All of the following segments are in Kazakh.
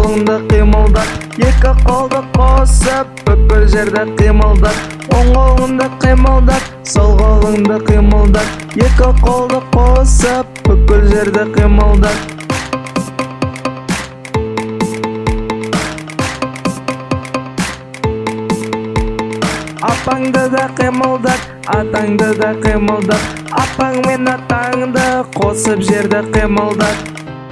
қолыңды қимылдат, екі қолды қосып бүкіл жерді қимылдат. Оң қолыңды қимылдат, сол қолыңды қимылдат, екі қолды қосып бүкіл жерді қимылдат. Апаңды да қимылдат, атаңды да қимылдат, апаң мен атаңды қосып жерді қимылдат.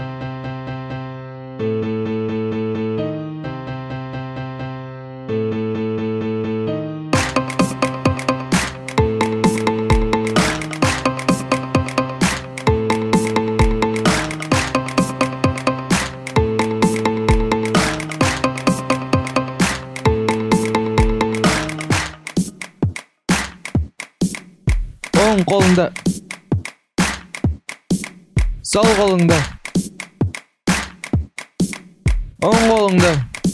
Оң қолыңды, сол қолыңды, оң қолыңды,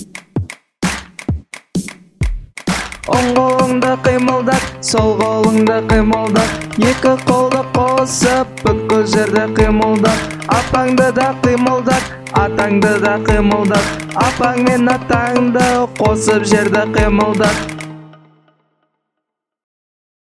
оң қолыңды қимылдат, сол қолыңды қимылдат, екі қолды қосып бүкіл жерді қимылдат. Апаңды да қимылдат, атаңды да қимылдат, апаң мен атаңды қосып жерді қимылдат.